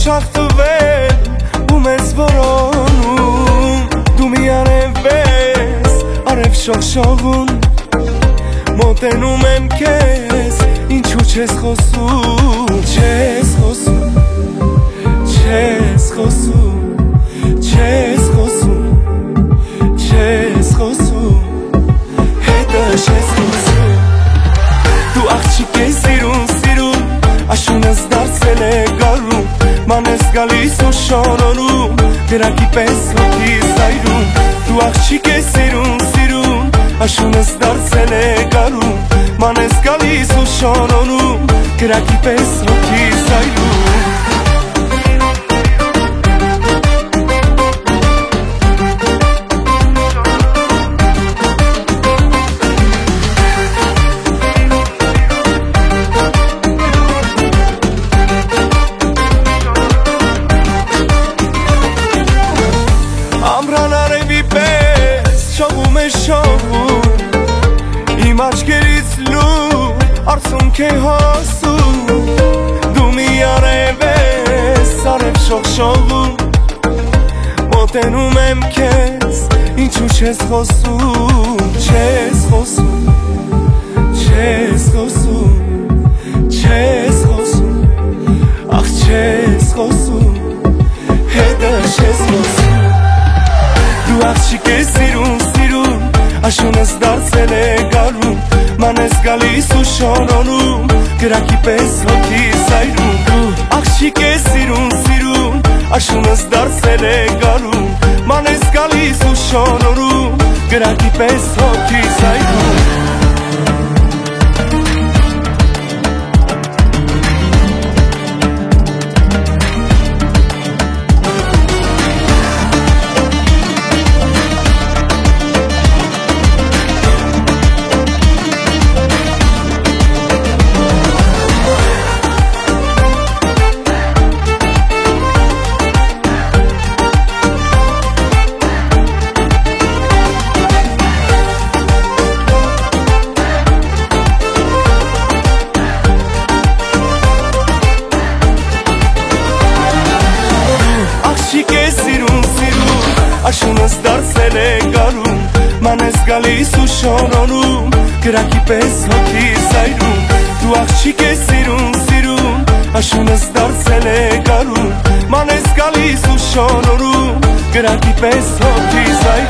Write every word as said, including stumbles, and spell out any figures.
շախտվել ու մեզ որոնում դու միանև ես արև շողշողուն մոտենում եմ քեզ ինչու չես խոսում չես խոսում չես խոսում չես խոսում չես խոսում հետը չես խոսում դու աղջիկ ես սիրուն սիրուն աշունս դարձել է գարում ման ես գալիս ու շորոնում դրակի պես հոգիս այրում դու աղջիկ ես սիրուն սիրուն աշունս դարձել է գարում ման ես գալիս ու շորոնում դրակի պես հոգիս այրում Իմ աչքերից լուր արցունք է հոսում դու մի արև ես արև շողշողում մոտենում եմ քեզ ինչու չես խոսում չես խոսում չես խոսում չես խոսում ախ չես խոսում հետը չես խոսում դու աղջիկ ես սիրուն սիրուն աշունս դարձել է գարում ման ես գալիս ու շորոնում գրակի պես հոգիս այրում դու աղջիկ ես սիրուն սիրուն աշունս դարձել է գարում ման ես գալիս ու շորոնում գրակի պես հոգիս այրում աշունս դարձել է գարում ման ես գալիս ու շորոնում գրակի պես հոգիս այրում դու աղջիկ ես սիրուն սիրուն աշունս դարձել է գարում ման ես գալիս ու շորոնում գրակի պես հոգիս այրում